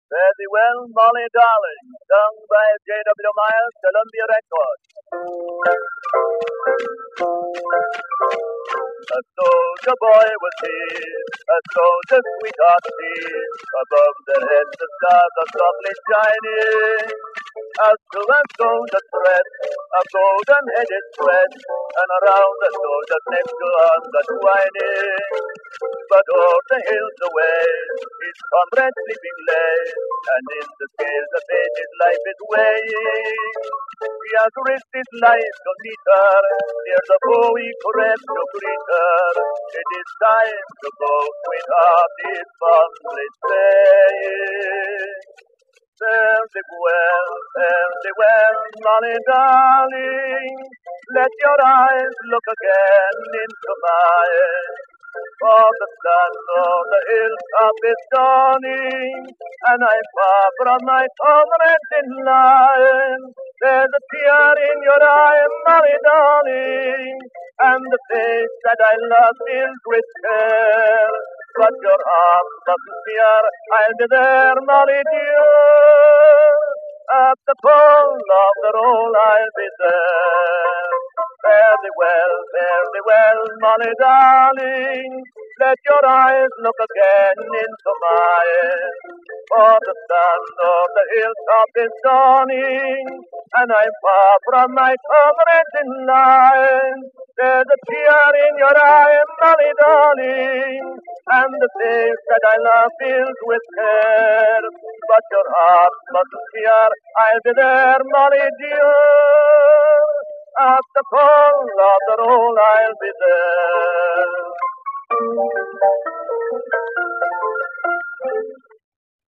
Fare thee well, Molly darling, sung by J.W. Myers, Columbia Records. A soldier boy was he, a soldier sweetheart he, above their heads the stars are softly shining. As to a soldier thread, a golden-headed thread, and around the soldier's neck to arms are twining. But o'er the hills away, his comrade sleeping lay, and in the scales of fate his life is weighing. He has risked his life to meet her, near the foe he crept to greet her. It is time to go, sweetheart, is fondly saying. Fare thee well, Molly darling, let your eyes look again into mine. For the sun on the hilltop is dawning, and I'm far from my comrades in line. There's a tear in your eye, Molly darling, and the face that I love filled with care. But your arms mustn't fear, I'll be there, Molly dear. At the call of the roll, I'll be there. Fare thee well, Molly darling, let your eyes look again into mine. For the sun on the hilltop is dawning, and I'm far from my comrades in line. There's a tear in your eye, Molly darling, and the face that I love filled with care. But your heart mustn't fear, I'll be there, Molly dear. At the call of the roll, I'll be there.